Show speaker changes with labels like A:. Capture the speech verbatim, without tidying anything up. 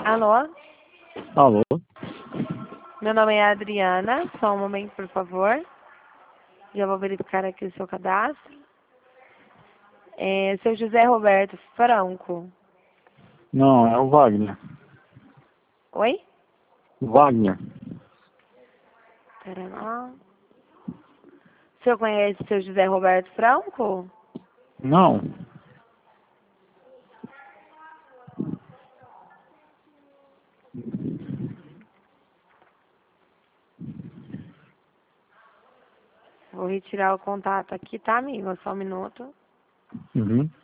A: Alô?
B: Alô?
A: Meu nome é Adriana. Só um momento, por favor. Já vou verificar aqui o seu cadastro. É, seu José Roberto Franco.
B: Não, é o Wagner.
A: Oi?
B: Wagner.
A: Pera lá. O senhor conhece o seu José Roberto Franco?
B: Não.
A: Vou retirar o contato aqui, tá, amigo? Só um minuto.
B: Uhum.